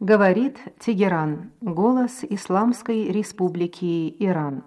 Говорит Тегеран, голос Исламской Республики Иран.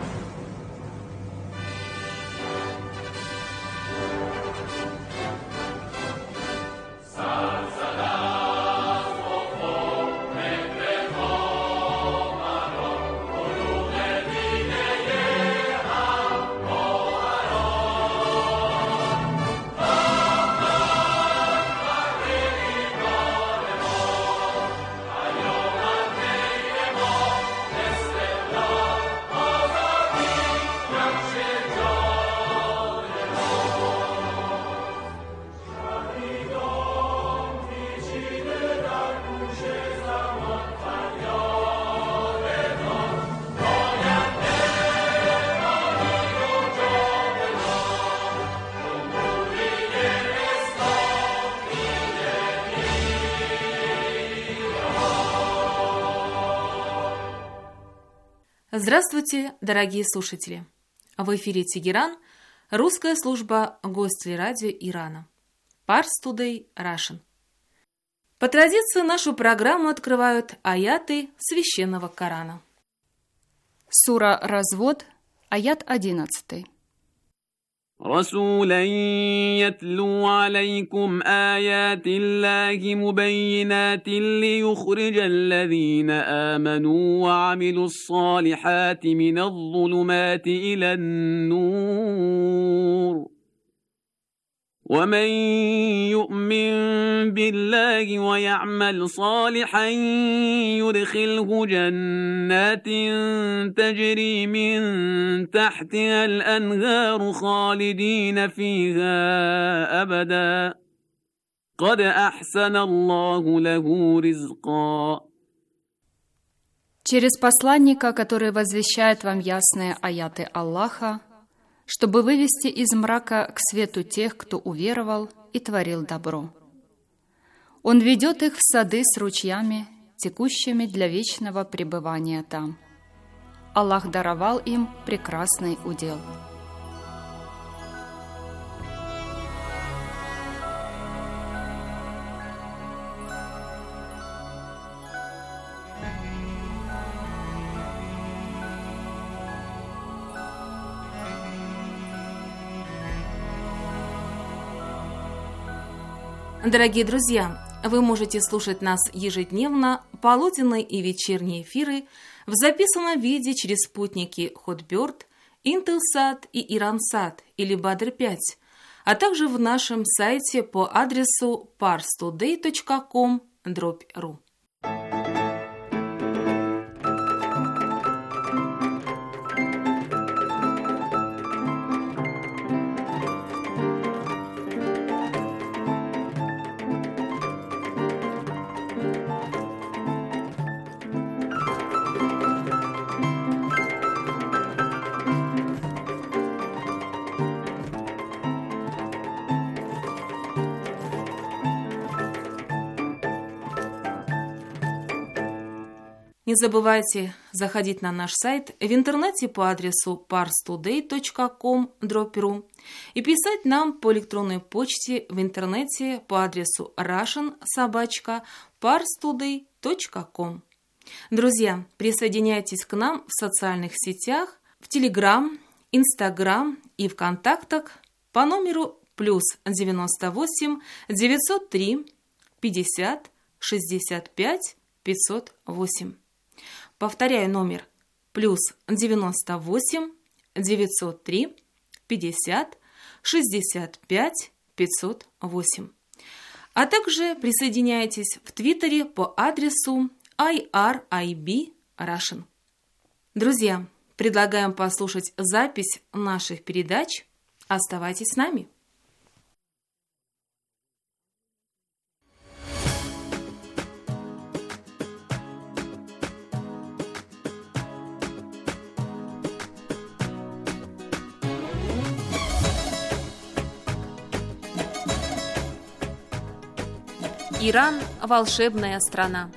Здравствуйте, дорогие слушатели! В эфире Тегеран, русская служба Гостелерадио Ирана. Pars Today Russian. По традиции нашу программу открывают аяты Священного Корана. Сура Развод, аят 11. رسولا يتلو عليكم آيات الله مبينات ليخرج الذين آمنوا وعملوا الصالحات من الظلمات إلى النور ومن يؤمن بالله ويعمل صالحا يدخله جنات تجري من تحتها الأنهار خالدين فيها أبدا قد أحسن الله له رزقا. Через посланника, который возвещает вам ясные аяты Аллаха, чтобы вывести из мрака к свету тех, кто уверовал и творил добро. Он ведет их в сады с ручьями, текущими для вечного пребывания там. Аллах даровал им прекрасный удел. Дорогие друзья, вы можете слушать нас ежедневно, полуденные и вечерние эфиры в записанном виде через спутники Hotbird, Intelsat и Iransat или Badr-5, а также в нашем сайте по адресу parstoday.com/ru. Не забывайте заходить на наш сайт в интернете по адресу parstoday.com/ru и писать нам по электронной почте в интернете по адресу russian@parstoday.com. Друзья, присоединяйтесь к нам в социальных сетях, в Telegram, Instagram и ВКонтактах по номеру +98 903 50 65 508. Повторяю номер +98 903 50 65 508. А также присоединяйтесь в Твиттере по адресу IRIB Russian. Друзья, предлагаем послушать запись наших передач. Оставайтесь с нами. Иран – волшебная страна.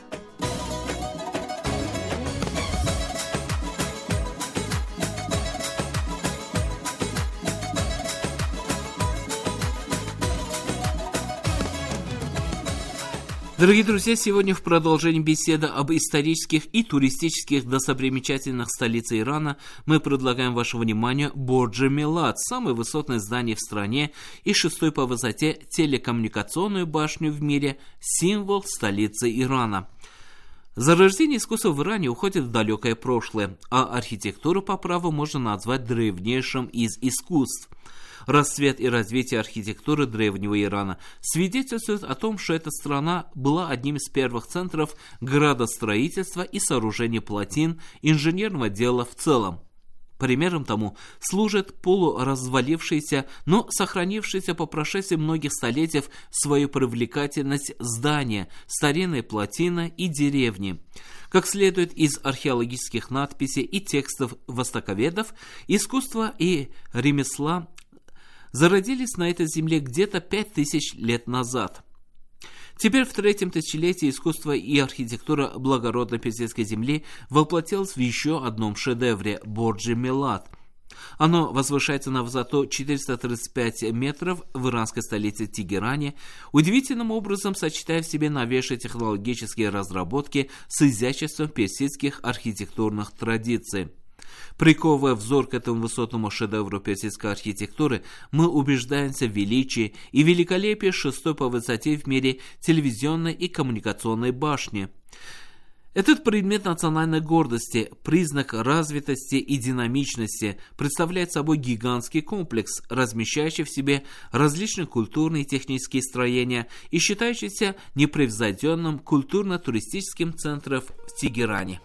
Дорогие друзья, сегодня в продолжении беседы об исторических и туристических достопримечательностях столицы Ирана мы предлагаем вашему вниманию Бордж-е-Милад, самое высотное здание в стране и шестой по высоте телекоммуникационную башню в мире, символ столицы Ирана. Зарождение искусства в Иране уходит в далекое прошлое, а архитектуру по праву можно назвать древнейшим из искусств. Расцвет и развитие архитектуры древнего Ирана свидетельствует о том, что эта страна была одним из первых центров градостроительства и сооружения плотин, инженерного дела в целом. Примером тому служит полуразвалившееся, но сохранившееся по прошествии многих столетий свою привлекательность здания, старинной плотины и деревни. Как следует из археологических надписей и текстов востоковедов, искусство и ремесла зародились на этой земле где-то 5000 лет назад. Теперь в третьем тысячелетии искусство и архитектура благородной персидской земли воплотилось в еще одном шедевре – Бордж-е-Милад. Оно возвышается на высоту 435 метров в иранской столице Тегеране, удивительным образом сочетая в себе новейшие технологические разработки с изяществом персидских архитектурных традиций. Приковывая взор к этому высотному шедевру персидской архитектуры, мы убеждаемся в величии и великолепии шестой по высоте в мире телевизионной и коммуникационной башни. Этот предмет национальной гордости, признак развитости и динамичности, представляет собой гигантский комплекс, размещающий в себе различные культурные и технические строения и считающийся непревзойденным культурно-туристическим центром в Тегеране.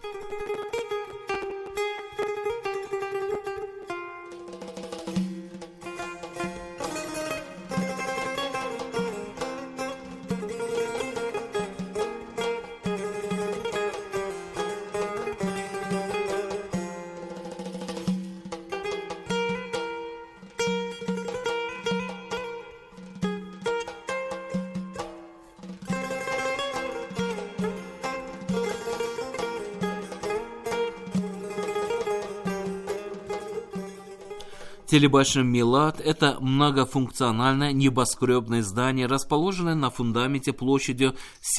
Телебашня Милад – это многофункциональное небоскребное здание, расположенное на фундаменте площадью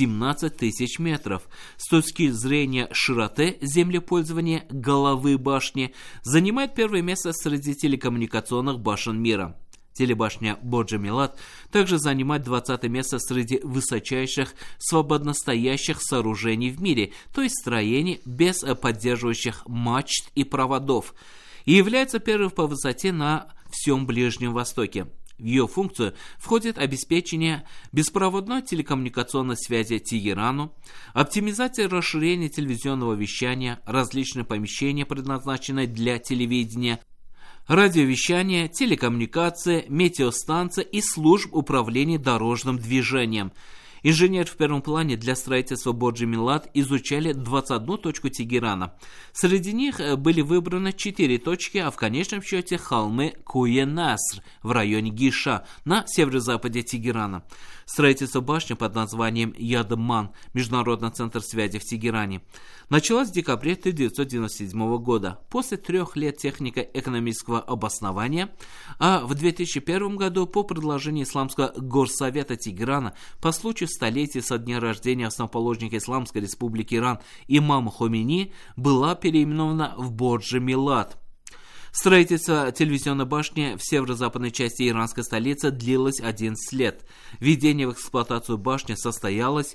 17 тысяч метров. С точки зрения широты землепользования головы башни занимает первое место среди телекоммуникационных башен мира. Телебашня Бордж-е-Милад также занимает 20 место среди высочайших свободностоящих сооружений в мире, то есть строений без поддерживающих мачт и проводов, и является первой по высоте на всем Ближнем Востоке. В ее функцию входит обеспечение беспроводной телекоммуникационной связи Тегерану, оптимизация и расширение телевизионного вещания, различные помещения, предназначенные для телевидения, радиовещание, телекоммуникация, метеостанция и служб управления дорожным движением. Инженеры в первом плане для строительства Бордж-е-Милад изучали 21 точку Тегерана. Среди них были выбраны 4 точки, а в конечном счете холмы Куе-Наср в районе Гиша на северо-западе Тегерана. Строительство башни под названием Ядман, Международный центр связи в Тегеране, началось в декабре 1997 года, после 3 лет технико-экономического обоснования, а в 2001 году по предложению Исламского горсовета Тегерана по случаю столетия со дня рождения основоположника Исламской республики Иран имама Хомейни была переименована в Бордж-е-Милад. Строительство телевизионной башни в северо-западной части иранской столицы длилось 11 лет. Введение в эксплуатацию башни состоялось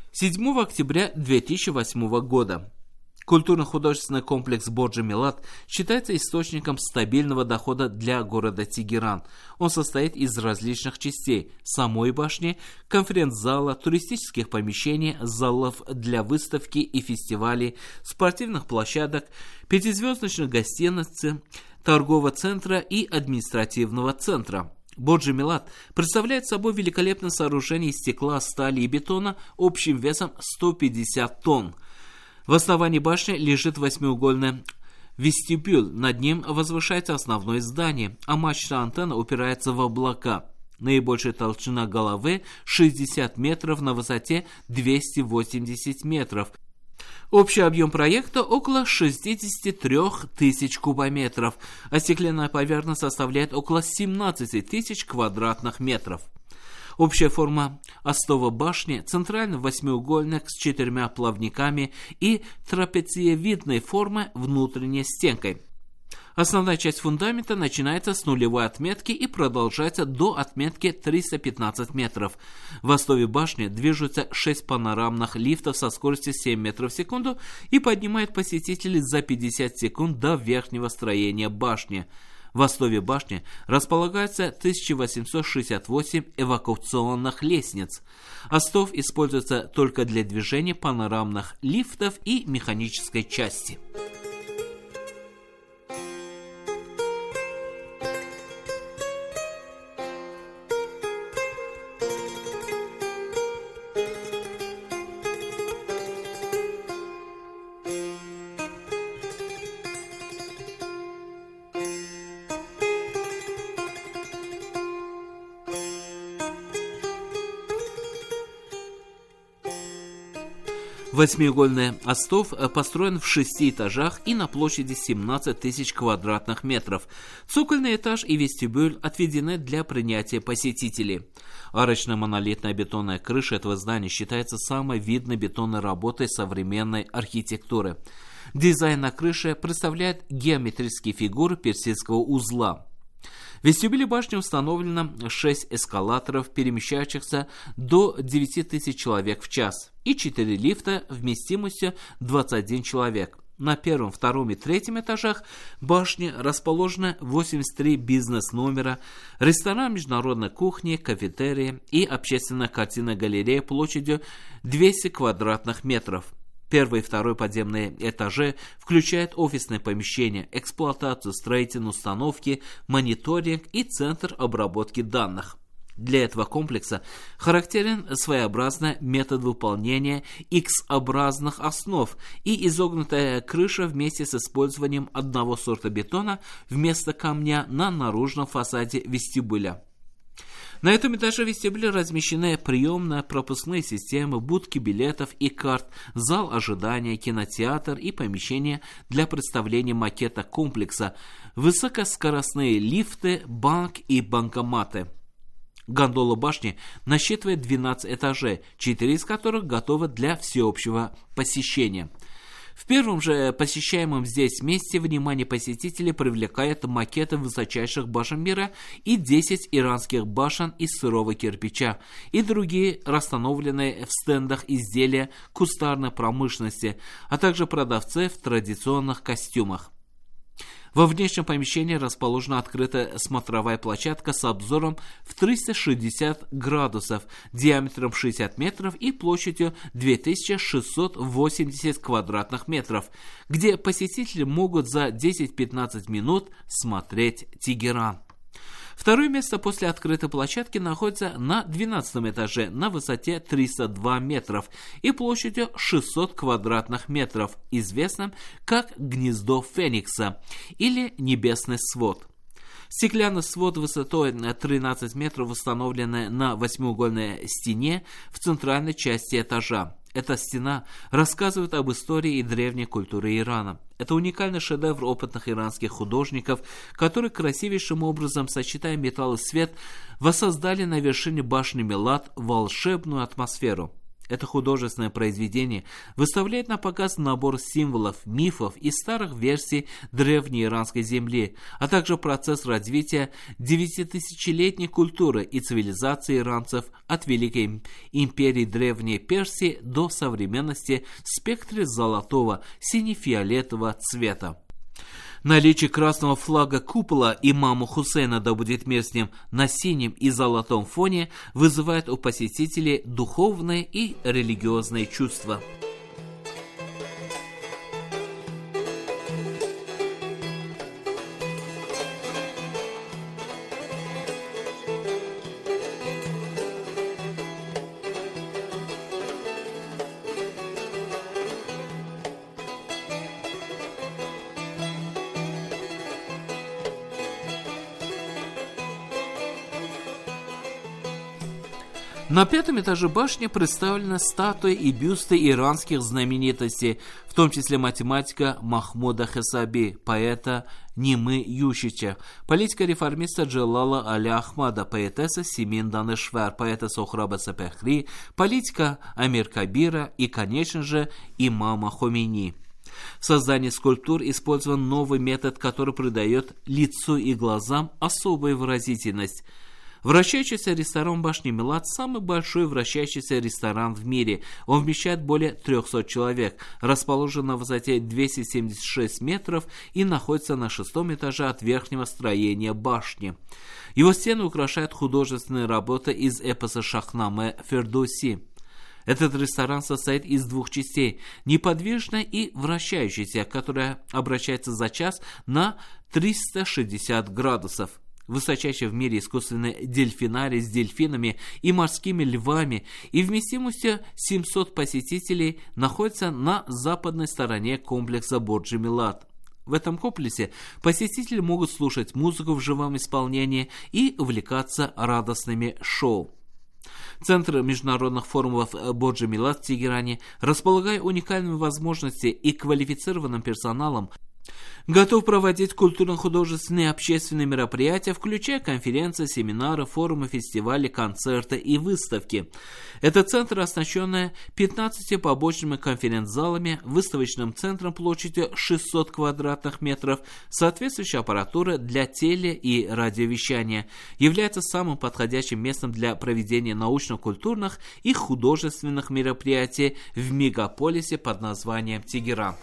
7 октября 2008 года. Культурно-художественный комплекс Бордж-е-Милад считается источником стабильного дохода для города Тегеран. Он состоит из различных частей – самой башни, конференц-зала, туристических помещений, залов для выставки и фестивалей, спортивных площадок, 5-звездочных гостиниц, торгового центра и административного центра. Бордж-е-Милад представляет собой великолепное сооружение из стекла, стали и бетона общим весом 150 тонн. В основании башни лежит 8-угольный вестибюль, над ним возвышается основное здание, а мачта антенна упирается в облака. Наибольшая толщина головы 60 метров на высоте 280 метров. Общий объем проекта около 63 тысяч кубометров, а стеклянная поверхность составляет около 17 тысяч квадратных метров. Общая форма остова башни – центральный восьмиугольник с 4 плавниками и трапециевидной формы внутренней стенкой. Основная часть фундамента начинается с нулевой отметки и продолжается до отметки 315 метров. В остове башни движутся 6 панорамных лифтов со скоростью 7 метров в секунду и поднимают посетителей за 50 секунд до верхнего строения башни. В остове башни располагается 1868 эвакуационных лестниц. Остов используется только для движения панорамных лифтов и механической части. Восьмиугольный остов построен в 6 этажах и на площади 17 тысяч квадратных метров. Цокольный этаж и вестибюль отведены для принятия посетителей. Арочная монолитная бетонная крыша этого здания считается самой видной бетонной работой современной архитектуры. Дизайн на крыше представляет геометрические фигуры персидского узла. В вестибюле башни установлено 6 эскалаторов, перемещающихся до 9000 человек в час, и 4 лифта вместимостью 21 человек. На первом, втором и третьем этажах башни расположены 83 бизнес-номера, ресторан международной кухни, кафетерии и общественная картинная галерея площадью 200 квадратных метров. Первый и второй подземные этажи включают офисные помещения, эксплуатацию строительной установки, мониторинг и центр обработки данных. Для этого комплекса характерен своеобразный метод выполнения X-образных основ и изогнутая крыша вместе с использованием одного сорта бетона вместо камня на наружном фасаде вестибюля. На этом этаже вестибюля размещены приемно-пропускные системы, будки билетов и карт, зал ожидания, кинотеатр и помещение для представления макета комплекса, высокоскоростные лифты, банк и банкоматы. Гондола башни насчитывает 12 этажей, 4 из которых готовы для всеобщего посещения. В первом же посещаемом здесь месте внимание посетителей привлекает макеты высочайших башен мира и 10 иранских башен из сырого кирпича и другие расстановленные в стендах изделия кустарной промышленности, а также продавцы в традиционных костюмах. Во внешнем помещении расположена открытая смотровая площадка с обзором в 360 градусов, диаметром 60 метров и площадью 2680 квадратных метров, где посетители могут за 10-15 минут смотреть Тегеран. Второе место после открытой площадки находится на 12 этаже на высоте 302 метров и площадью 600 квадратных метров, известным как «Гнездо Феникса» или «Небесный свод». Стеклянный свод высотой 13 метров установленный на восьмиугольной стене в центральной части этажа. Эта стена рассказывает об истории и древней культуре Ирана. Это уникальный шедевр опытных иранских художников, которые красивейшим образом, сочетая металл и свет, воссоздали на вершине башни Милад волшебную атмосферу. Это художественное произведение выставляет на показ набор символов, мифов и старых версий древней иранской земли, а также процесс развития 9000-летней культуры и цивилизации иранцев от Великой империи Древней Персии до современности в спектре золотого, сине-фиолетового цвета. Наличие красного флага купола имама Хусейна, да будет мир с ним, на синем и золотом фоне вызывает у посетителей духовные и религиозные чувства. На 5-м этаже башни представлены статуи и бюсты иранских знаменитостей, в том числе математика Махмуда Хесаби, поэта Нимы Ющича, политика-реформиста Джалала Аля Ахмада, поэтесса Симин Данешвар, поэта Сохраба Сапехри, политика Амир Кабира и, конечно же, имама Хомейни. В создании скульптур использован новый метод, который придает лицу и глазам особую выразительность. Вращающийся ресторан башни Милад – самый большой вращающийся ресторан в мире. Он вмещает более 300 человек, расположен на высоте 276 метров и находится на 6-м этаже от верхнего строения башни. Его стены украшают художественные работы из эпоса Шахнаме Фердоуси. Этот ресторан состоит из 2 частей – неподвижной и вращающейся, которая обращается за час на 360 градусов. Высочайший в мире искусственный дельфинарий с дельфинами и морскими львами и вместимостью 700 посетителей находится на западной стороне комплекса Борджи Милад. В этом комплексе посетители могут слушать музыку в живом исполнении и увлекаться радостными шоу. Центр международных форумов Борджи Милад в Тегеране, располагая уникальными возможностями и квалифицированным персоналом, готов проводить культурно-художественные и общественные мероприятия, включая конференции, семинары, форумы, фестивали, концерты и выставки. Это центр, оснащенный 15 побочными конференц-залами, выставочным центром площадью 600 квадратных метров, соответствующей аппаратурой для теле- и радиовещания, является самым подходящим местом для проведения научно-культурных и художественных мероприятий в мегаполисе под названием Тегеран.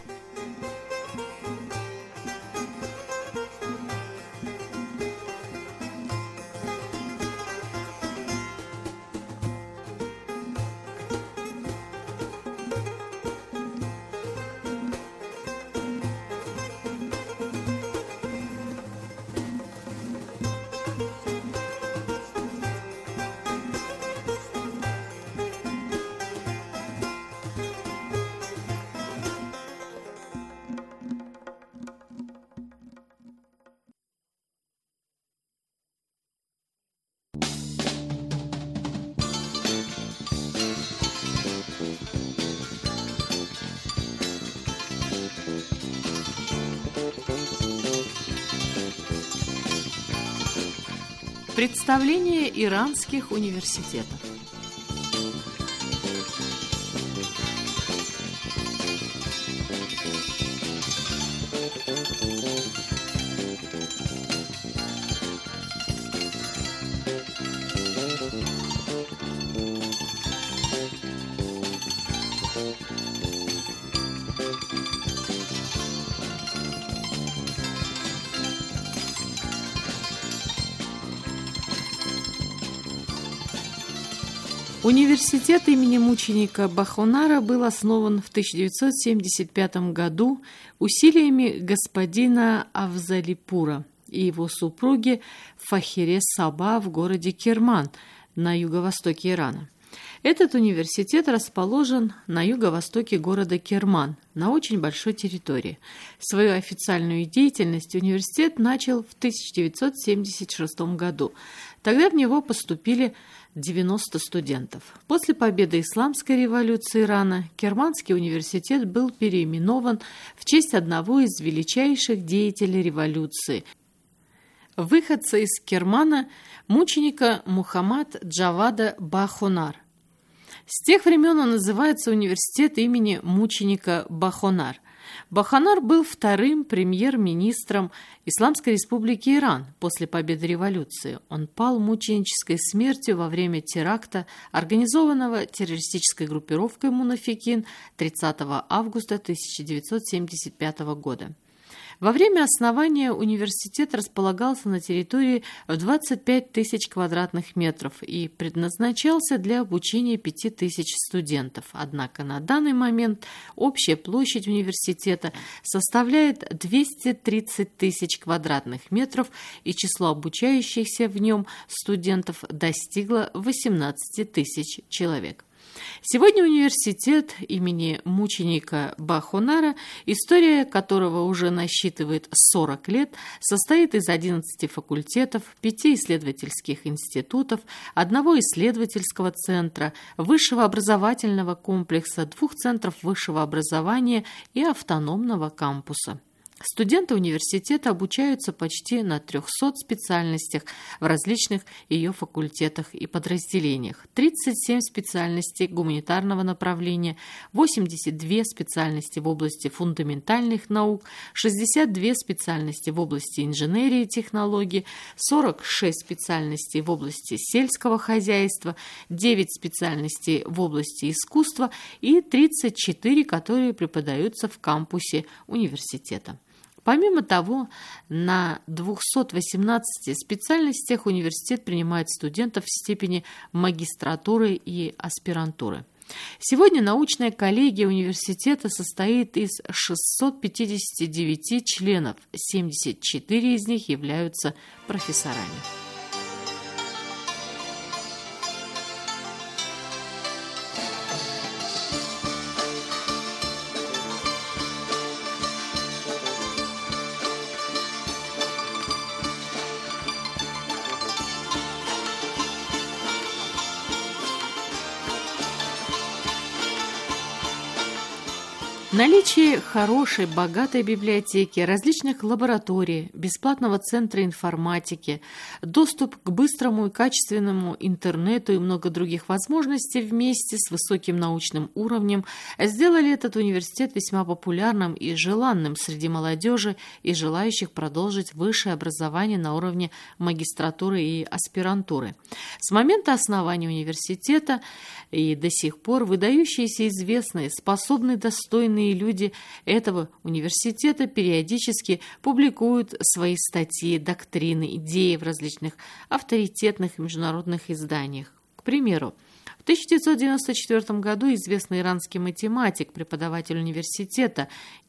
Представление иранских университетов. Университет имени мученика Бахонара был основан в 1975 году усилиями господина Афзалипура и его супруги Фахире Саба в городе Керман на юго-востоке Ирана. Этот университет расположен на юго-востоке города Керман, на очень большой территории. Свою официальную деятельность университет начал в 1976 году. Тогда в него поступили 90 студентов. После победы Исламской революции Ирана Керманский университет был переименован в честь одного из величайших деятелей революции, выходца из Кермана, мученика Мухаммад Джавада Бахонар. С тех времен он называется университет имени мученика Бахонар. Бахонар был вторым премьер-министром Исламской республики Иран после победы революции. Он пал мученической смертью во время теракта, организованного террористической группировкой «Мунафикин» 30 августа 1975 года. Во время основания университет располагался на территории в 25 тысяч квадратных метров и предназначался для обучения 5 тысяч студентов. Однако на данный момент общая площадь университета составляет 230 тысяч квадратных метров, и число обучающихся в нем студентов достигло 18 тысяч человек. Сегодня университет имени мученика Бахонара, история которого уже насчитывает 40 лет, состоит из 11 факультетов, 5 исследовательских институтов, 1 исследовательского центра, высшего образовательного комплекса, 2 центров высшего образования и автономного кампуса. Студенты университета обучаются почти на 300 специальностях в различных ее факультетах и подразделениях. 37 специальностей гуманитарного направления, 82 специальности в области фундаментальных наук, 62 специальности в области инженерии и технологий, 46 специальностей в области сельского хозяйства, 9 специальностей в области искусства и 34, которые преподаются в кампусе университета. Помимо того, на 218 специальностях университет принимает студентов в степени магистратуры и аспирантуры. Сегодня научная коллегия университета состоит из 659 членов, 74 из них являются профессорами. Наличие хорошей, богатой библиотеки, различных лабораторий, бесплатного центра информатики, доступ к быстрому и качественному интернету и много других возможностей вместе с высоким научным уровнем сделали этот университет весьма популярным и желанным среди молодежи и желающих продолжить высшее образование на уровне магистратуры и аспирантуры. С момента основания университета и до сих пор выдающиеся, известные, способные, достойные люди этого университета периодически публикуют свои статьи, доктрины, идеи в различных авторитетных международных изданиях. К примеру, в 1994 году известный иранский математик, преподаватель университета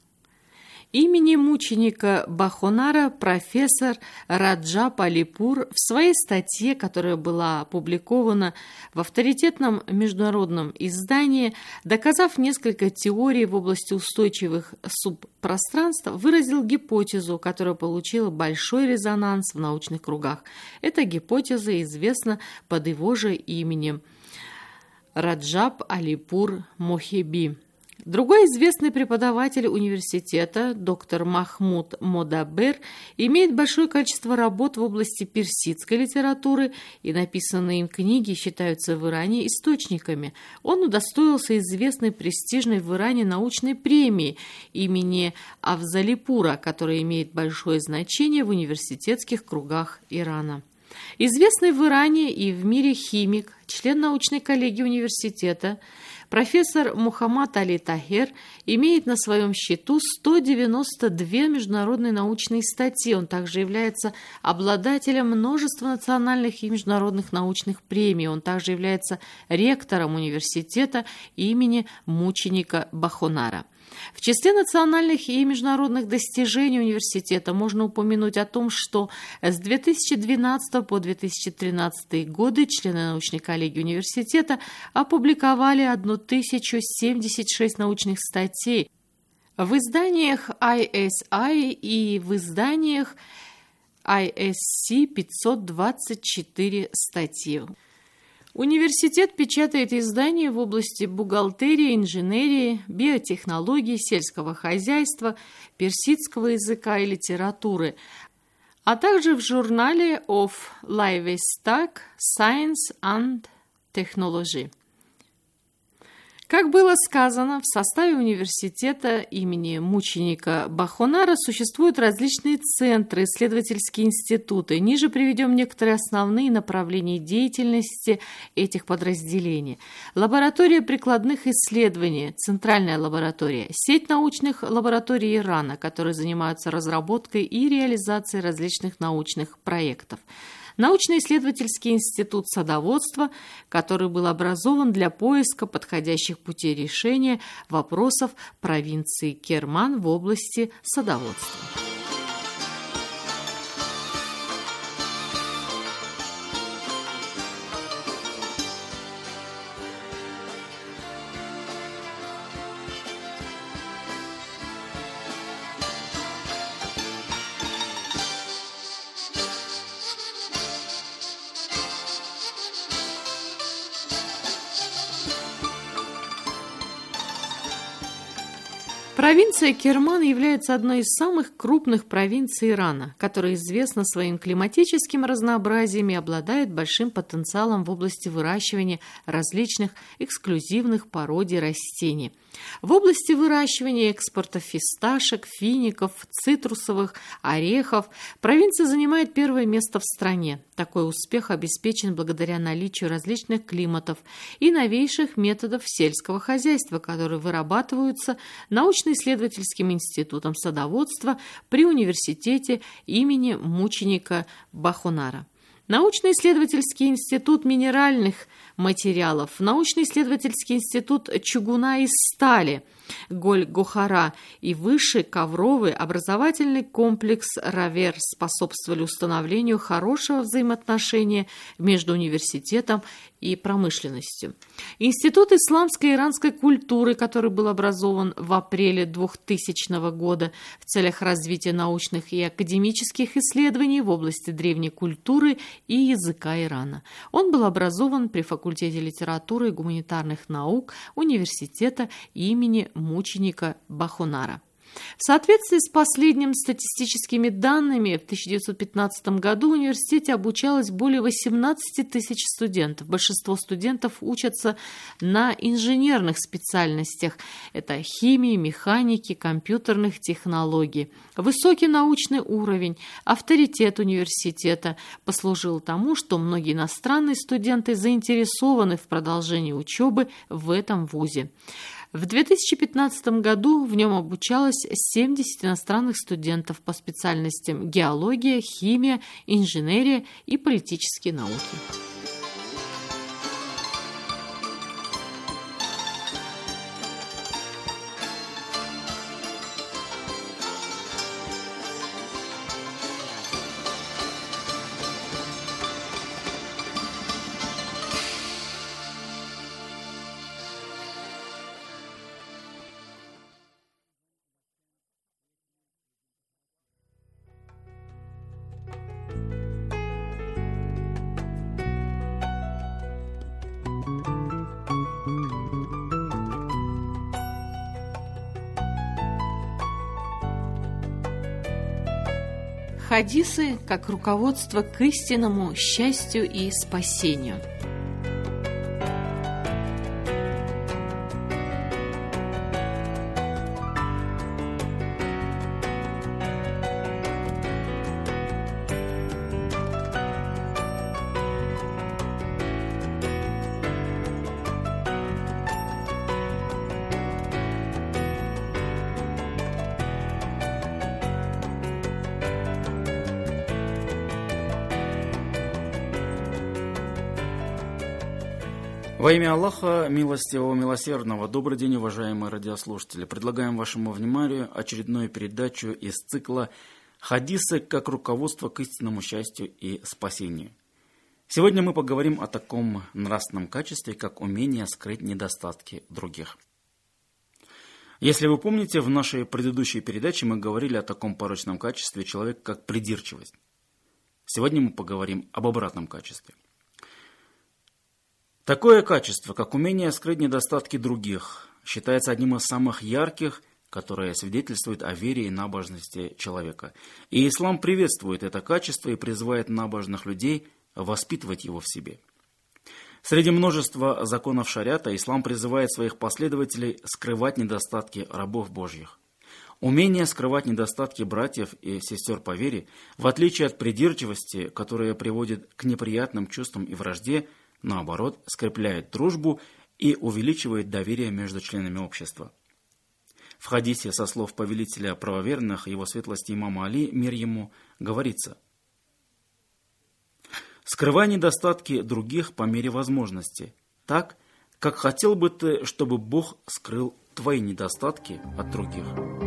имени мученика Бахонара, профессор Раджаб Алипур, в своей статье, которая была опубликована в авторитетном международном издании, доказав несколько теорий в области устойчивых субпространств, выразил гипотезу, которая получила большой резонанс в научных кругах. Эта гипотеза известна под его же именем Раджаб Алипур Мохеби. Другой известный преподаватель университета, доктор Махмуд Модабер, имеет большое количество работ в области персидской литературы, и написанные им книги считаются в Иране источниками. Он удостоился известной престижной в Иране научной премии имени Авзалипура, которая имеет большое значение в университетских кругах Ирана. Известный в Иране и в мире химик, член научной коллегии университета, профессор Мухаммад Али Тахер имеет на своем счету 192 международные научные статьи. Он также является обладателем множества национальных и международных научных премий. Он также является ректором университета имени мученика Бахонара. В числе национальных и международных достижений университета можно упомянуть о том, что с 2012 по 2013 годы члены научной коллегии университета опубликовали 1076 научных статей в изданиях ISI и в изданиях ISC 524 статьи. Университет печатает издания в области бухгалтерии, инженерии, биотехнологий, сельского хозяйства, персидского языка и литературы, а также в журнале of Livestock, Science and Technology. Как было сказано, в составе университета имени мученика Бахонара существуют различные центры, исследовательские институты. Ниже приведем некоторые основные направления деятельности этих подразделений. Лаборатория прикладных исследований, центральная лаборатория, сеть научных лабораторий Ирана, которые занимаются разработкой и реализацией различных научных проектов. Научно-исследовательский институт садоводства, который был образован для поиска подходящих путей решения вопросов провинции Керман в области садоводства. Провинция Керман является одной из самых крупных провинций Ирана, которая известна своим климатическим разнообразием и обладает большим потенциалом в области выращивания различных эксклюзивных породий растений. В области выращивания и экспорта фисташек, фиников, цитрусовых, орехов провинция занимает первое место в стране. Такой успех обеспечен благодаря наличию различных климатов и новейших методов сельского хозяйства, которые вырабатываются научно-исследовательским институтом садоводства при университете имени мученика Бахунара. Научно-исследовательский институт минеральных материалов, научно-исследовательский институт чугуна и стали Голь-Гохара и высший ковровый образовательный комплекс Равер способствовали установлению хорошего взаимоотношения между университетом и промышленностью. Институт исламской и иранской культуры, который был образован в апреле 2000 года в целях развития научных и академических исследований в области древней культуры и языка Ирана. Он был образован при факультете литературы и гуманитарных наук университета имени мученика Бахунара. В соответствии с последними статистическими данными, в 1915 году в университете обучалось более 18 тысяч студентов. Большинство студентов учатся на инженерных специальностях. Это химии, механики, компьютерных технологий. Высокий научный уровень, авторитет университета послужил тому, что многие иностранные студенты заинтересованы в продолжении учебы в этом вузе. В 2015 году в нем обучалось 70 иностранных студентов по специальностям геология, химия, инженерия и политические науки. Хадисы как руководство к истинному счастью и спасению. Во имя Аллаха, милостивого, милосердного, добрый день, уважаемые радиослушатели. Предлагаем вашему вниманию очередную передачу из цикла «Хадисы как руководство к истинному счастью и спасению». Сегодня мы поговорим о таком нравственном качестве, как умение скрыть недостатки других. Если вы помните, в нашей предыдущей передаче мы говорили о таком порочном качестве человека, как придирчивость. Сегодня мы поговорим об обратном качестве. Такое качество, как умение скрыть недостатки других, считается одним из самых ярких, которое свидетельствует о вере и набожности человека. И ислам приветствует это качество и призывает набожных людей воспитывать его в себе. Среди множества законов шариата ислам призывает своих последователей скрывать недостатки рабов Божьих. Умение скрывать недостатки братьев и сестер по вере, в отличие от придирчивости, которая приводит к неприятным чувствам и вражде, наоборот, скрепляет дружбу и увеличивает доверие между членами общества. В хадисе со слов повелителя правоверных, его светлости имама Али, мир ему, говорится: «Скрывай недостатки других по мере возможности, так, как хотел бы ты, чтобы Бог скрыл твои недостатки от других».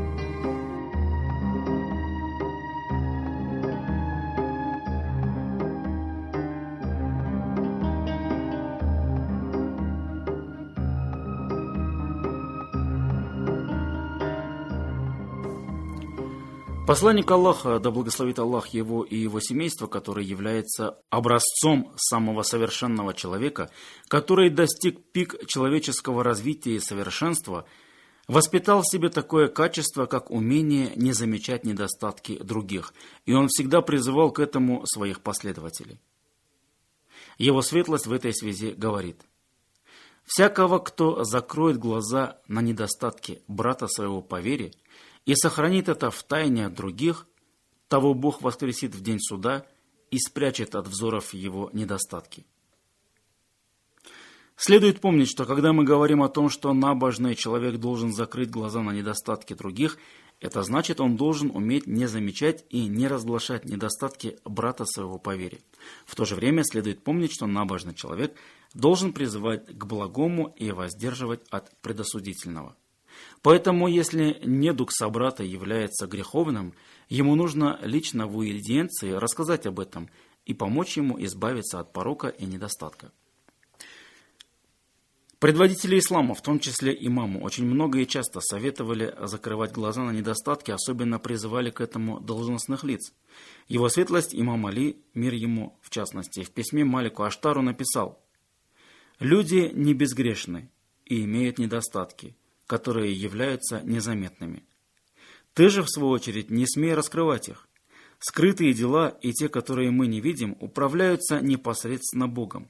Посланник Аллаха, да благословит Аллах его и его семейство, который является образцом самого совершенного человека, который достиг пик человеческого развития и совершенства, воспитал в себе такое качество, как умение не замечать недостатки других, и он всегда призывал к этому своих последователей. Его светлость в этой связи говорит: «Всякого, кто закроет глаза на недостатки брата своего по вере и сохранит это в тайне от других, того Бог воскресит в день суда и спрячет от взоров его недостатки». Следует помнить, что когда мы говорим о том, что набожный человек должен закрыть глаза на недостатки других, это значит, он должен уметь не замечать и не разглашать недостатки брата своего по вере. В то же время следует помнить, что набожный человек должен призывать к благому и воздерживать от предосудительного. Поэтому, если недуг собрата является греховным, ему нужно лично в уидиенции рассказать об этом и помочь ему избавиться от порока и недостатка. Предводители ислама, в том числе имаму, очень много и часто советовали закрывать глаза на недостатки, особенно призывали к этому должностных лиц. Его светлость имам Али, мир ему в частности, в письме Малику Аштару написал: «Люди не безгрешны и имеют недостатки, которые являются незаметными. Ты же, в свою очередь, не смей раскрывать их. Скрытые дела и те, которые мы не видим, управляются непосредственно Богом.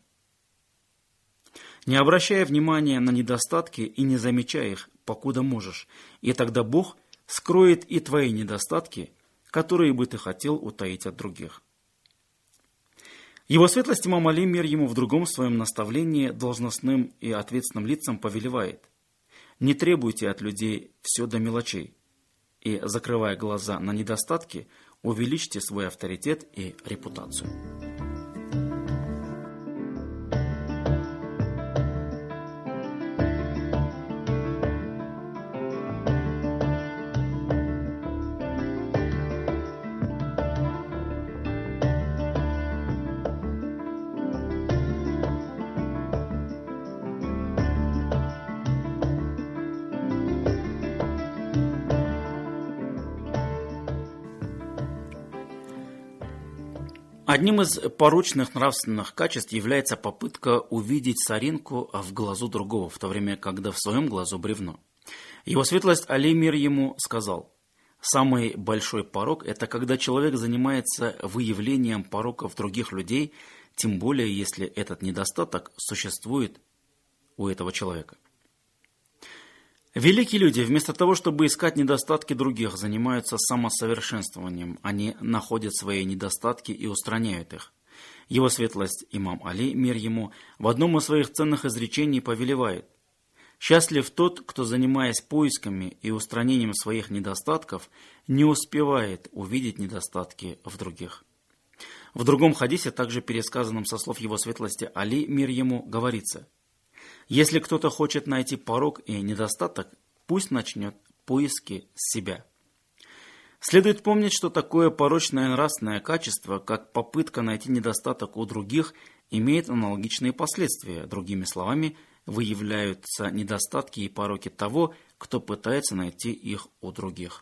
Не обращая внимания на недостатки и не замечая их, покуда можешь, и тогда Бог скроет и твои недостатки, которые бы ты хотел утаить от других». Его светлость имам Али, мир ему, в другом своем наставлении должностным и ответственным лицам повелевает: «Не требуйте от людей все до мелочей, и, закрывая глаза на недостатки, увеличьте свой авторитет и репутацию». Одним из порочных нравственных качеств является попытка увидеть соринку в глазу другого, в то время, когда в своем глазу бревно. Его светлость Али, мир ему, сказал: «Самый большой порок – это когда человек занимается выявлением пороков других людей, тем более, если этот недостаток существует у этого человека». Великие люди, вместо того, чтобы искать недостатки других, занимаются самосовершенствованием. Они находят свои недостатки и устраняют их. Его светлость имам Али, мир ему, в одном из своих ценных изречений повелевает: «Счастлив тот, кто, занимаясь поисками и устранением своих недостатков, не успевает увидеть недостатки в других». В другом хадисе, также пересказанном со слов его светлости Али, мир ему, говорится: «Если кто-то хочет найти порок и недостаток, пусть начнет поиски с себя». Следует помнить, что такое порочное нравственное качество, как попытка найти недостаток у других, имеет аналогичные последствия. Другими словами, выявляются недостатки и пороки того, кто пытается найти их у других.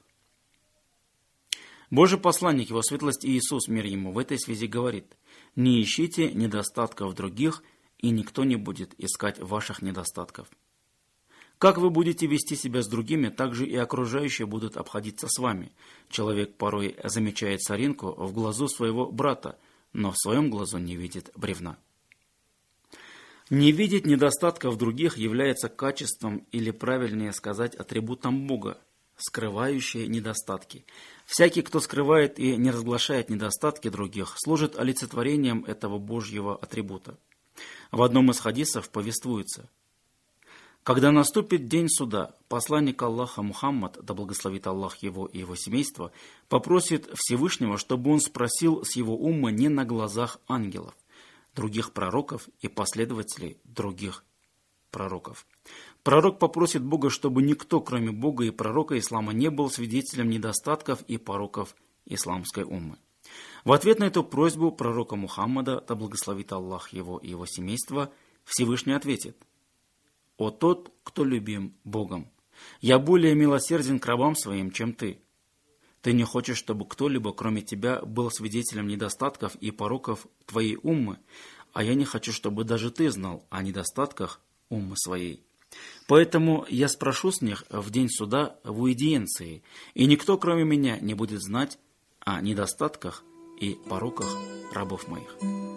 Божий посланник, его светлость Иисус, мир ему, в этой связи говорит: «Не ищите недостатков других, и никто не будет искать ваших недостатков». Как вы будете вести себя с другими, так же и окружающие будут обходиться с вами. Человек порой замечает соринку в глазу своего брата, но в своем глазу не видит бревна. Не видеть недостатков других является качеством, или правильнее сказать, атрибутом Бога, скрывающие недостатки. Всякий, кто скрывает и не разглашает недостатки других, служит олицетворением этого Божьего атрибута. В одном из хадисов повествуется: «Когда наступит день суда, посланник Аллаха Мухаммад, да благословит Аллах его и его семейство, попросит Всевышнего, чтобы он спросил с его умма не на глазах ангелов, других пророков и последователей других пророков. Пророк попросит Бога, чтобы никто, кроме Бога и пророка ислама, не был свидетелем недостатков и пороков исламской уммы. В ответ на эту просьбу пророка Мухаммада, да благословит Аллах его и его семейство, Всевышний ответит: «О тот, кто любим Богом, я более милосерден к рабам своим, чем ты. Ты не хочешь, чтобы кто-либо, кроме тебя, был свидетелем недостатков и пороков твоей уммы, а я не хочу, чтобы даже ты знал о недостатках уммы своей». Поэтому я спрошу с них в день суда в уидиенции, и никто, кроме меня, не будет знать о недостатках и пороках рабов моих».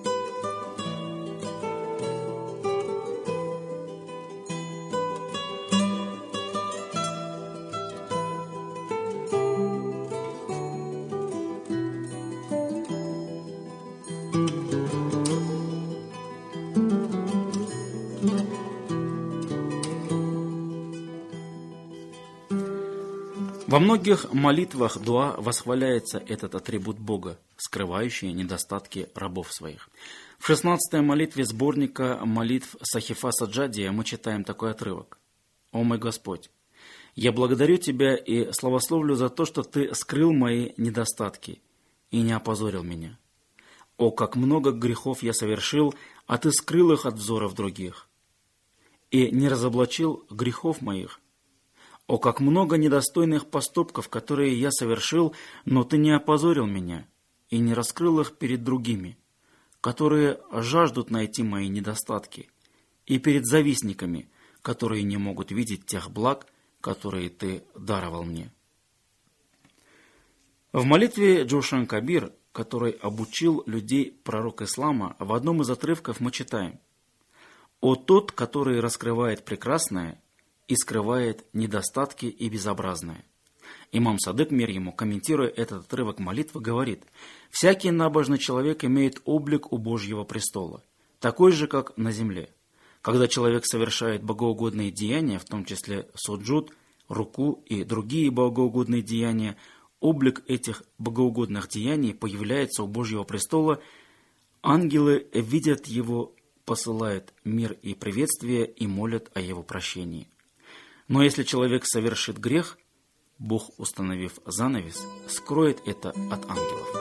Во многих молитвах дуа восхваляется этот атрибут Бога, скрывающий недостатки рабов своих. В 16-й молитве сборника молитв Сахифа Саджадия мы читаем такой отрывок. «О мой Господь, я благодарю Тебя и славословлю за то, что Ты скрыл мои недостатки и не опозорил меня. О, как много грехов я совершил, а Ты скрыл их от взоров других, и не разоблачил грехов моих. О, как много недостойных поступков, которые я совершил, но Ты не опозорил меня и не раскрыл их перед другими, которые жаждут найти мои недостатки, и перед завистниками, которые не могут видеть тех благ, которые Ты даровал мне». В молитве Джошан Кабир, который обучил людей пророк ислама, в одном из отрывков мы читаем: «О тот, который раскрывает прекрасное и скрывает недостатки и безобразное». Имам Садык, мир ему, комментируя этот отрывок молитвы, говорит: «Всякий набожный человек имеет облик у Божьего престола, такой же, как на земле. Когда человек совершает богоугодные деяния, в том числе суджуд, руку и другие богоугодные деяния, облик этих богоугодных деяний появляется у Божьего престола, ангелы видят его, посылают мир и приветствие и молят о его прощении. Но если человек совершит грех, Бог, установив занавес, скроет это от ангелов».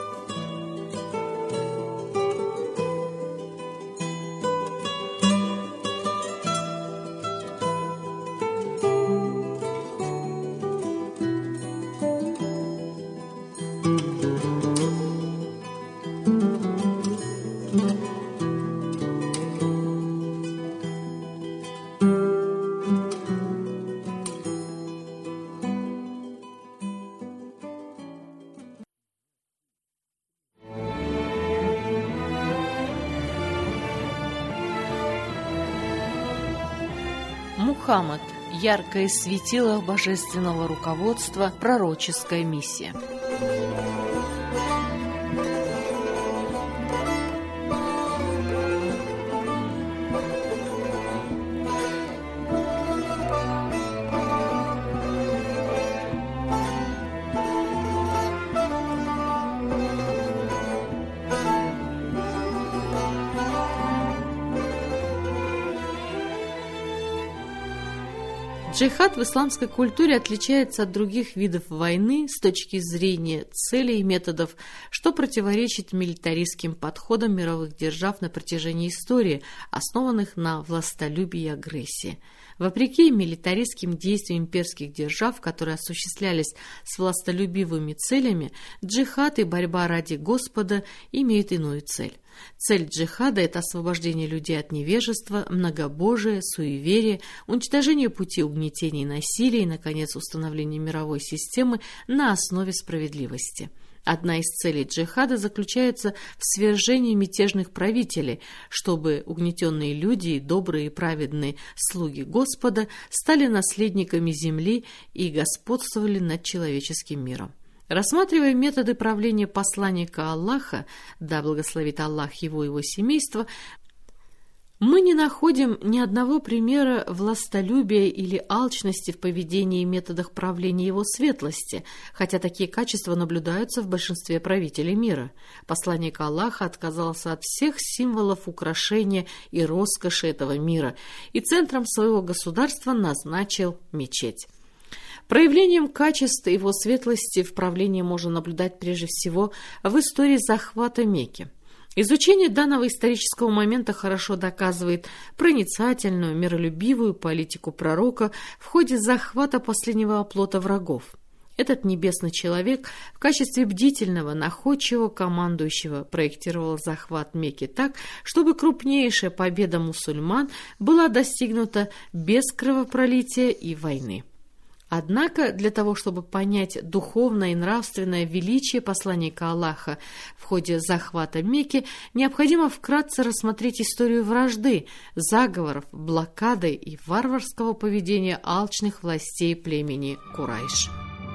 Мухаммад. Яркое светило божественного руководства, пророческая миссия. Джихад в исламской культуре отличается от других видов войны с точки зрения целей и методов, что противоречит милитаристским подходам мировых держав на протяжении истории, основанных на властолюбии и агрессии. Вопреки милитаристским действиям имперских держав, которые осуществлялись с властолюбивыми целями, джихад и борьба ради Господа имеют иную цель. Цель джихада – это освобождение людей от невежества, многобожия, суеверия, уничтожение пути угнетения и насилия и, наконец, установление мировой системы на основе справедливости. Одна из целей джихада заключается в свержении мятежных правителей, чтобы угнетенные люди и добрые и праведные слуги Господа стали наследниками земли и господствовали над человеческим миром. Рассматривая методы правления посланника Аллаха, да благословит Аллах его и его семейство, мы не находим ни одного примера властолюбия или алчности в поведении и методах правления его светлости, хотя такие качества наблюдаются в большинстве правителей мира. Посланник Аллаха отказался от всех символов украшения и роскоши этого мира и центром своего государства назначил мечеть. Проявлением качества его светлости в правлении можно наблюдать прежде всего в истории захвата Мекки. Изучение данного исторического момента хорошо доказывает проницательную, миролюбивую политику пророка в ходе захвата последнего оплота врагов. Этот небесный человек в качестве бдительного, находчивого командующего проектировал захват Мекки так, чтобы крупнейшая победа мусульман была достигнута без кровопролития и войны. Однако для того, чтобы понять духовное и нравственное величие посланника Аллаха в ходе захвата Мекки, необходимо вкратце рассмотреть историю вражды, заговоров, блокады и варварского поведения алчных властей племени Курайш.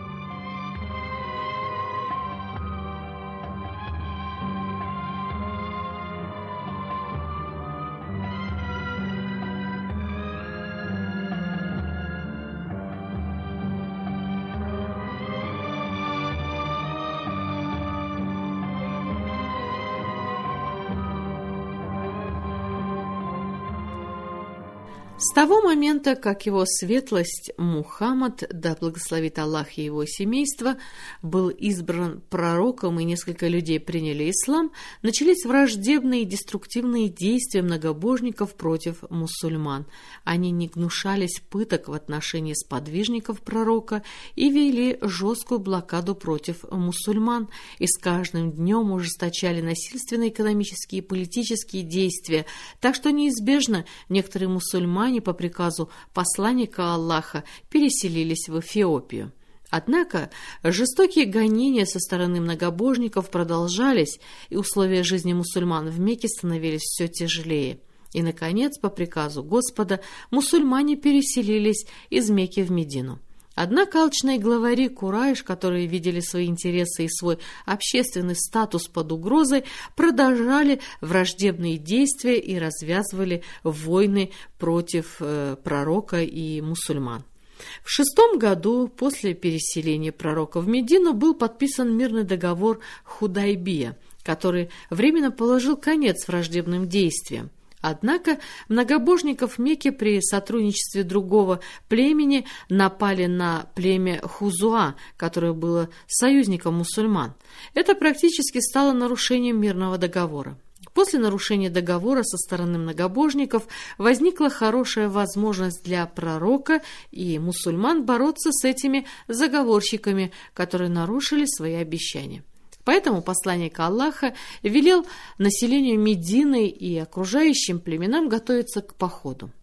С того момента, как его светлость Мухаммад, да благословит Аллах и его семейство, был избран пророком и несколько людей приняли ислам, начались враждебные и деструктивные действия многобожников против мусульман. Они не гнушались пыток в отношении сподвижников пророка и вели жесткую блокаду против мусульман, и с каждым днем ужесточали насильственные экономические и политические действия, так что неизбежно некоторые мусульмане по приказу посланника Аллаха переселились в Эфиопию. Однако жестокие гонения со стороны многобожников продолжались, и условия жизни мусульман в Мекке становились все тяжелее. И, наконец, по приказу Господа, мусульмане переселились из Мекки в Медину. Однако алчные главари Курайш, которые видели свои интересы и свой общественный статус под угрозой, продолжали враждебные действия и развязывали войны против пророка и мусульман. В 6 году после переселения пророка в Медину был подписан мирный договор Худайбия, который временно положил конец враждебным действиям. Однако многобожников Мекки при сотрудничестве другого племени напали на племя Хузуа, которое было союзником мусульман. Это практически стало нарушением мирного договора. После нарушения договора со стороны многобожников возникла хорошая возможность для пророка и мусульман бороться с этими заговорщиками, которые нарушили свои обещания. Поэтому посланник Аллаха велел населению Медины и окружающим племенам готовиться к походу.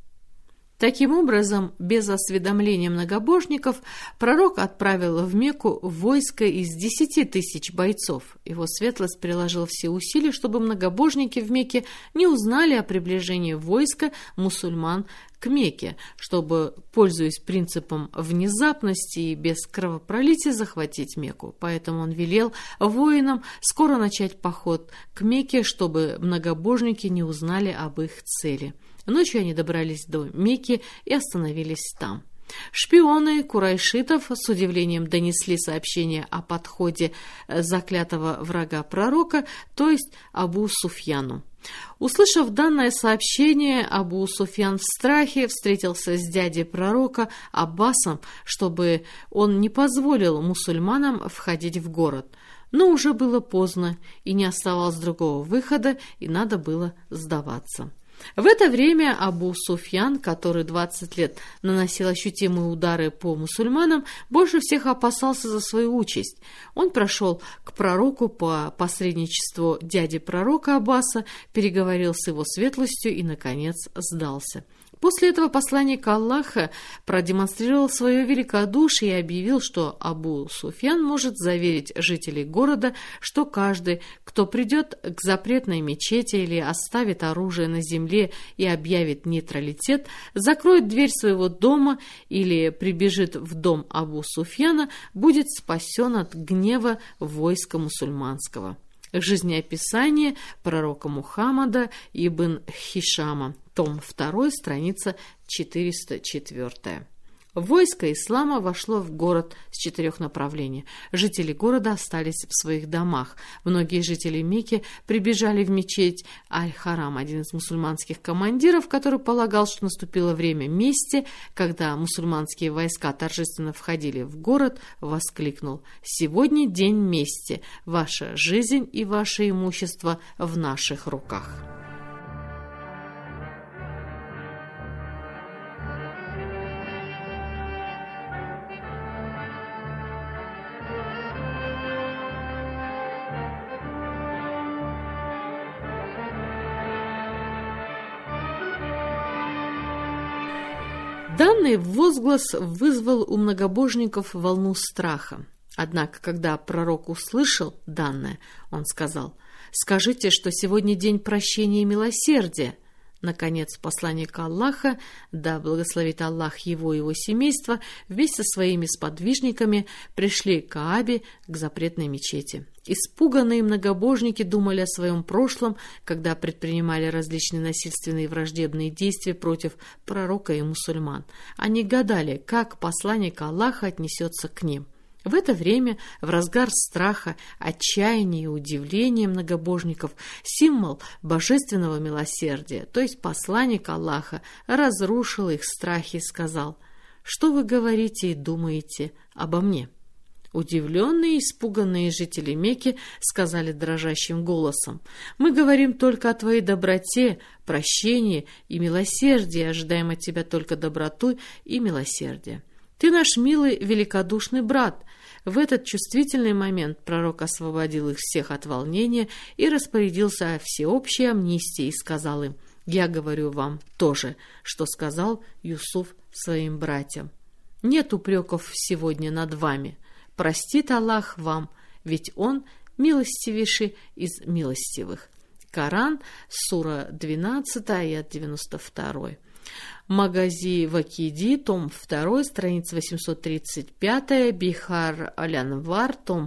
Таким образом, без осведомления многобожников, пророк отправил в Мекку войско из 10 тысяч бойцов. Его светлость приложил все усилия, чтобы многобожники в Мекке не узнали о приближении войска мусульман к Мекке, чтобы, пользуясь принципом внезапности и без кровопролития, захватить Мекку. Поэтому он велел воинам скоро начать поход к Мекке, чтобы многобожники не узнали об их цели. Ночью они добрались до Мекки и остановились там. Шпионы курайшитов с удивлением донесли сообщение о подходе заклятого врага пророка, то есть Абу Суфьяну. Услышав данное сообщение, Абу Суфьян в страхе встретился с дядей пророка Аббасом, чтобы он не позволил мусульманам входить в город. Но уже было поздно, и не оставалось другого выхода, и надо было сдаваться. В это время Абу Суфьян, который 20 лет наносил ощутимые удары по мусульманам, больше всех опасался за свою участь. Он прошел к пророку по посредничеству дяди пророка Аббаса, переговорил с его светлостью и, наконец, сдался. После этого посланник Аллаха продемонстрировал свое великодушие и объявил, что Абу Суфьян может заверить жителей города, что каждый, кто придет к запретной мечети или оставит оружие на земле и объявит нейтралитет, закроет дверь своего дома или прибежит в дом Абу Суфьяна, будет спасен от гнева войска мусульманского. Жизнеописание пророка Мухаммада ибн Хишама, том 2, страница 404. Войско ислама вошло в город с 4 направлений. Жители города остались в своих домах. Многие жители Мекки прибежали в мечеть Аль-Харам. Один из мусульманских командиров, который полагал, что наступило время мести, когда мусульманские войска торжественно входили в город, воскликнул: «Сегодня день мести. Ваша жизнь и ваше имущество в наших руках». Данный возглас вызвал у многобожников волну страха. Однако, когда пророк услышал данное, он сказал: «Скажите, что сегодня день прощения и милосердия». Наконец, посланник Аллаха, да благословит Аллах его и его семейство, вместе со своими сподвижниками пришли к Каабе, к запретной мечети. Испуганные многобожники думали о своем прошлом, когда предпринимали различные насильственные и враждебные действия против пророка и мусульман. Они гадали, как посланник Аллаха отнесется к ним. В это время, в разгар страха, отчаяния и удивления многобожников, символ божественного милосердия, то есть посланник Аллаха, разрушил их страхи и сказал: «Что вы говорите и думаете обо мне?» Удивленные и испуганные жители Мекки сказали дрожащим голосом: «Мы говорим только о твоей доброте, прощении и милосердии, ожидаем от тебя только доброту и милосердие. Ты наш милый, великодушный брат». В этот чувствительный момент пророк освободил их всех от волнения и распорядился о всеобщей амнистии и сказал им: «Я говорю вам то же, что сказал Юсуф своим братьям. Нет упреков сегодня над вами. Простит Аллах вам, ведь Он милостивейший из милостивых». Коран, сура 12, аят 92. Магази Вакиди, том 2, страница 835, Бихар Алянвар, том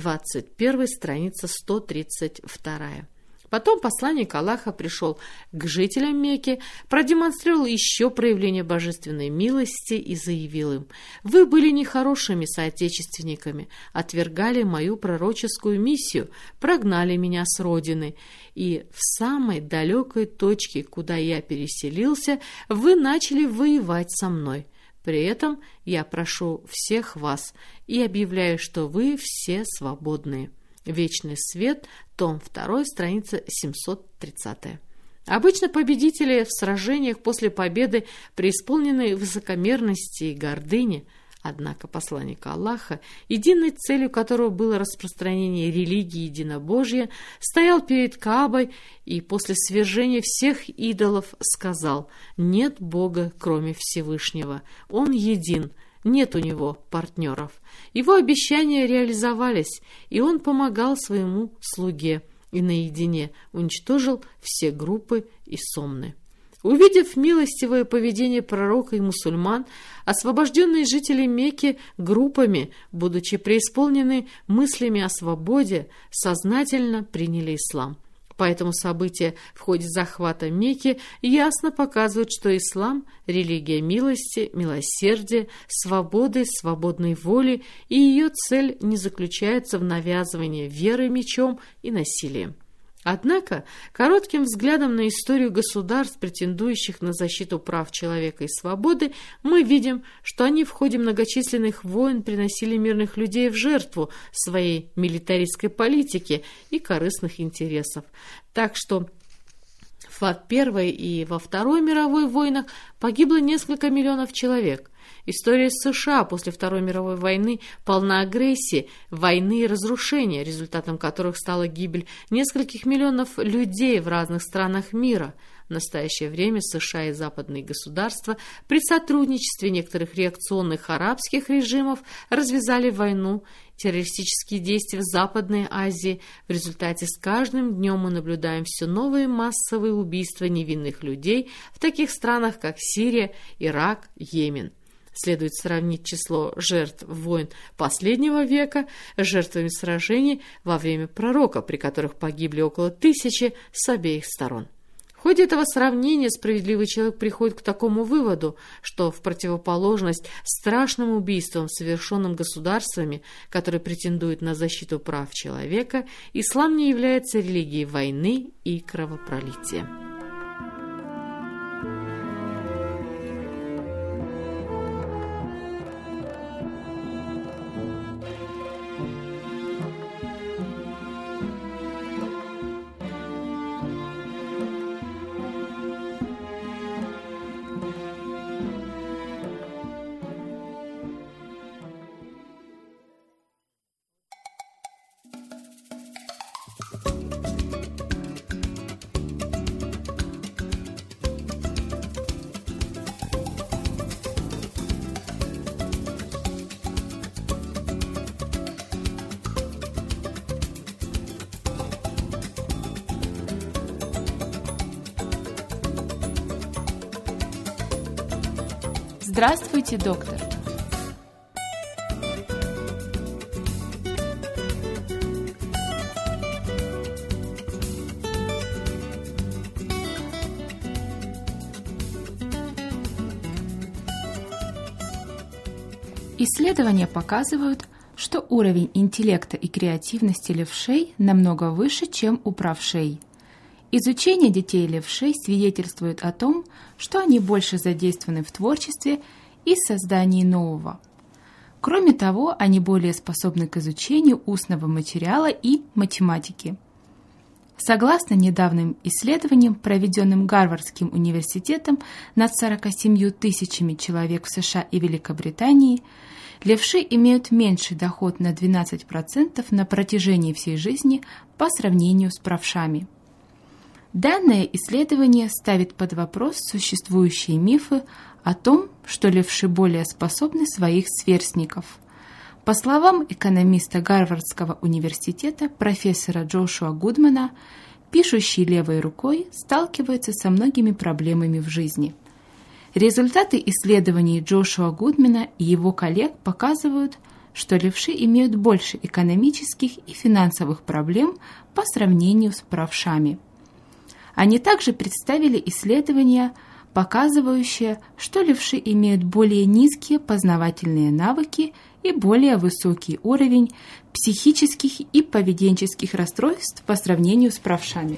21, страница 132. Потом посланник Аллаха пришел к жителям Мекки, продемонстрировал еще проявление божественной милости и заявил им: «Вы были нехорошими соотечественниками, отвергали мою пророческую миссию, прогнали меня с родины, и в самой далекой точке, куда я переселился, вы начали воевать со мной. При этом я прошу всех вас и объявляю, что вы все свободные». Вечный свет, том 2, страница 730. Обычно победители в сражениях после победы преисполнены высокомерности и гордыни. Однако посланник Аллаха, единой целью которого было распространение религии единобожия, стоял перед Каабой и после свержения всех идолов сказал: «Нет Бога, кроме Всевышнего, Он един». Нет у него партнеров. Его обещания реализовались, и он помогал своему слуге и наедине уничтожил все группы и сомны. Увидев милостивое поведение пророка и мусульман, освобожденные жители Мекки группами, будучи преисполнены мыслями о свободе, сознательно приняли ислам. Поэтому события в ходе захвата Мекки ясно показывают, что ислам – религия милости, милосердия, свободы, свободной воли, и ее цель не заключается в навязывании веры мечом и насилием. Однако, коротким взглядом на историю государств, претендующих на защиту прав человека и свободы, мы видим, что они в ходе многочисленных войн приносили мирных людей в жертву своей милитаристской политики и корыстных интересов. Так что во Первой и во Второй мировой войнах погибло несколько миллионов человек. История США после Второй мировой войны полна агрессии, войны и разрушения, результатом которых стала гибель нескольких миллионов людей в разных странах мира. В настоящее время США и западные государства при сотрудничестве некоторых реакционных арабских режимов развязали войну, террористические действия в Западной Азии. В результате с каждым днем мы наблюдаем все новые массовые убийства невинных людей в таких странах, как Сирия, Ирак, Йемен. Следует сравнить число жертв войн последнего века с жертвами сражений во время пророка, при которых погибли около 1000 с обеих сторон. В ходе этого сравнения справедливый человек приходит к такому выводу, что в противоположность страшным убийствам, совершенным государствами, которые претендуют на защиту прав человека, ислам не является религией войны и кровопролития. Здравствуйте, доктор! Исследования показывают, что уровень интеллекта и креативности левшей намного выше, чем у правшей. Изучение детей левшей свидетельствует о том, что они больше задействованы в творчестве и создании нового. Кроме того, они более способны к изучению устного материала и математики. Согласно недавним исследованиям, проведенным Гарвардским университетом над 47 тысячами человек в США и Великобритании, левши имеют меньший доход на 12% на протяжении всей жизни по сравнению с правшами. Данное исследование ставит под вопрос существующие мифы о том, что левши более способны своих сверстников. По словам экономиста Гарвардского университета профессора Джошуа Гудмана, пишущий левой рукой сталкивается со многими проблемами в жизни. Результаты исследований Джошуа Гудмана и его коллег показывают, что левши имеют больше экономических и финансовых проблем по сравнению с правшами. Они также представили исследования, показывающие, что левши имеют более низкие познавательные навыки и более высокий уровень психических и поведенческих расстройств по сравнению с правшами.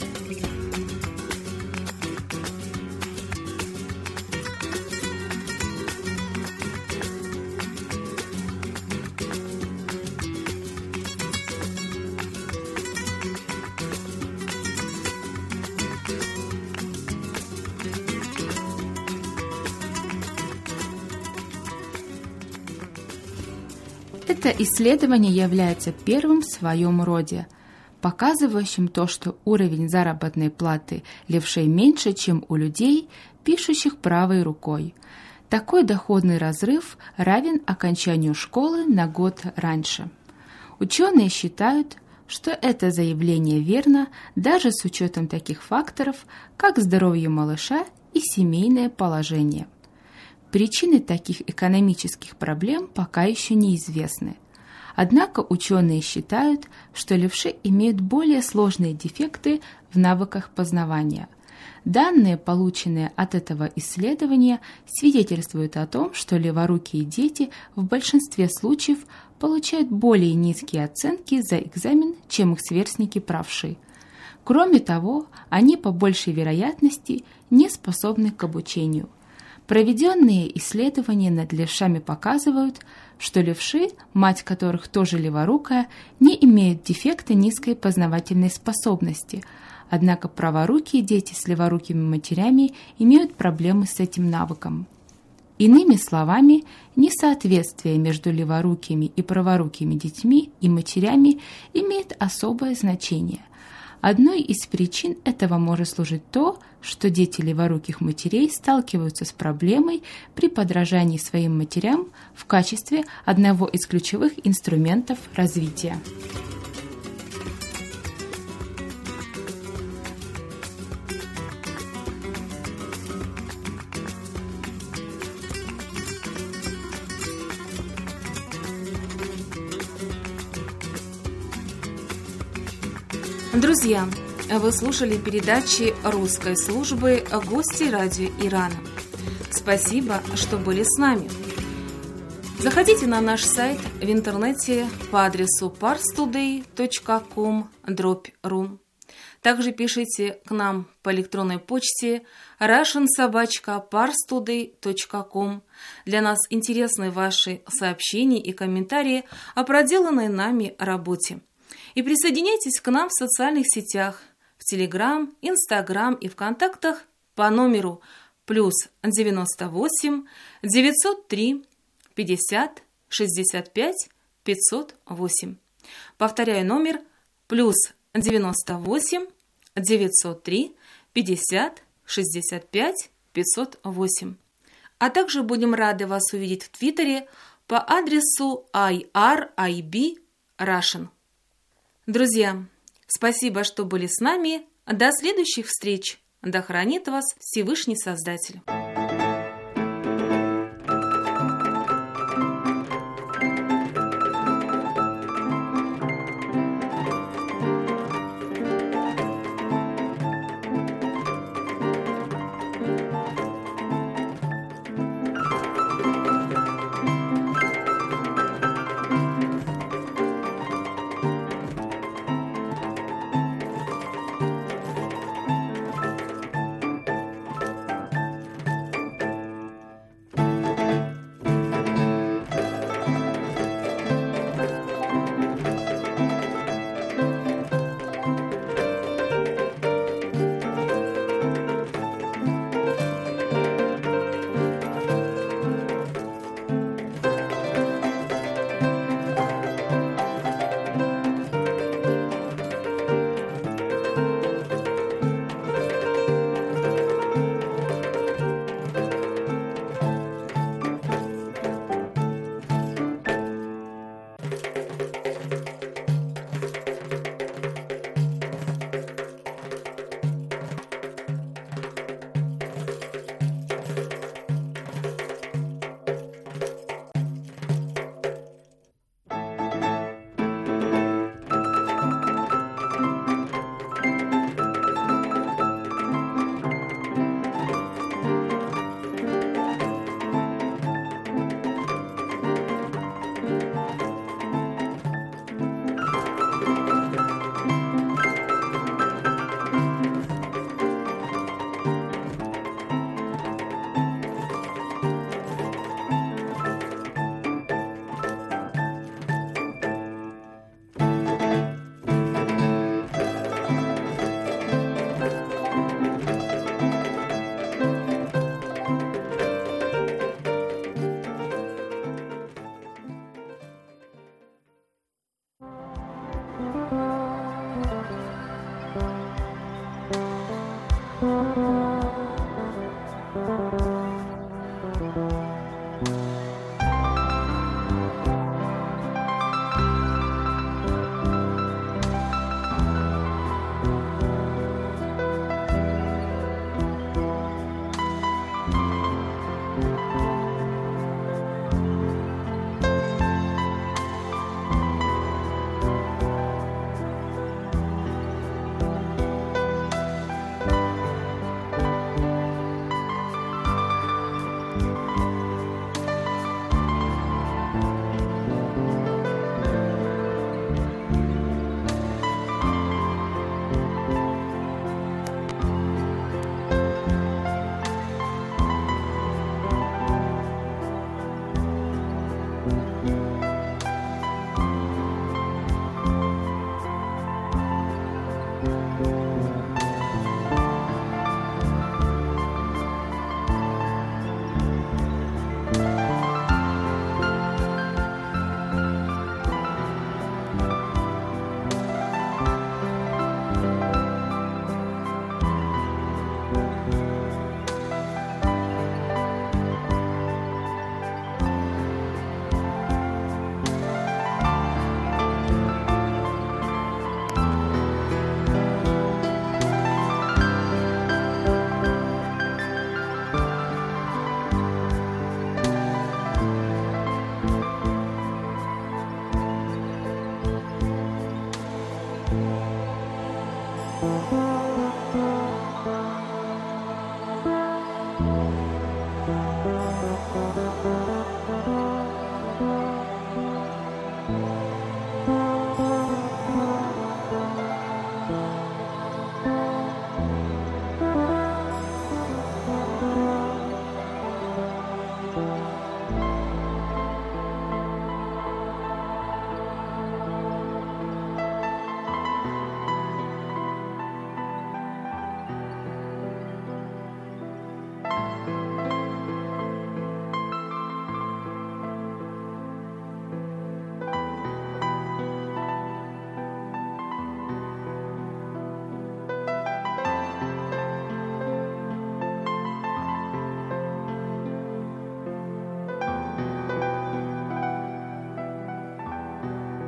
Это исследование является первым в своем роде, показывающим то, что уровень заработной платы левшей меньше, чем у людей, пишущих правой рукой. Такой доходный разрыв равен окончанию школы на год раньше. Ученые считают, что это заявление верно даже с учетом таких факторов, как здоровье малыша и семейное положение. Причины таких экономических проблем пока еще неизвестны. Однако ученые считают, что левши имеют более сложные дефекты в навыках познавания. Данные, полученные от этого исследования, свидетельствуют о том, что леворукие дети в большинстве случаев получают более низкие оценки за экзамен, чем их сверстники правши. Кроме того, они по большей вероятности не способны к обучению. Проведенные исследования над левшами показывают, что левши, мать которых тоже леворукая, не имеют дефекта низкой познавательной способности, однако праворукие дети с леворукими матерями имеют проблемы с этим навыком. Иными словами, несоответствие между леворукими и праворукими детьми и матерями имеет особое значение. Одной из причин этого может служить то, что дети леворуких матерей сталкиваются с проблемой при подражании своим матерям в качестве одного из ключевых инструментов развития. Друзья, вы слушали передачи русской службы «Гости радио Ирана». Спасибо, что были с нами. Заходите на наш сайт в интернете по адресу parstoday.com/ru. Также пишите к нам по электронной почте russian@parstoday.com. Для нас интересны ваши сообщения и комментарии о проделанной нами работе. И присоединяйтесь к нам в социальных сетях, в Телеграм, Инстаграм и ВКонтактах по номеру +98 903 50 65 508. Повторяю номер +98 903 50 65 508. А также будем рады вас увидеть в Твиттере по адресу IRIB-Russian. Друзья, спасибо, что были с нами. До следующих встреч. Да хранит вас Всевышний Создатель.